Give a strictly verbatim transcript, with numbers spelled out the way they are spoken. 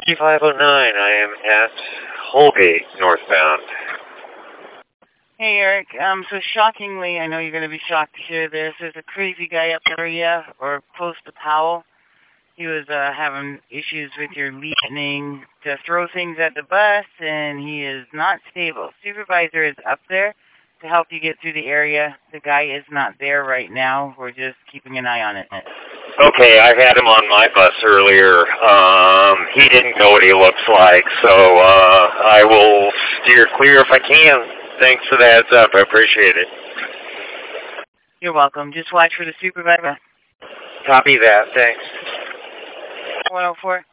fifty-five oh nine, I am at Holgate, northbound. Hey, Eric. Um, so shockingly, I know you're going to be shocked to hear this. There's a crazy guy up there, yeah, or close to Powell. He was uh, having issues with your leaning to throw things at the bus, and he is not stable. Supervisor is up there to help you get through the area. The guy is not there right now. We're just keeping an eye on it. Okay, I had him on my bus earlier. Um, he didn't know what he looks like, so uh, I will steer clear if I can. Thanks for the heads up. I appreciate it. You're welcome. Just watch for the supervisor. Copy that. Thanks. one oh four.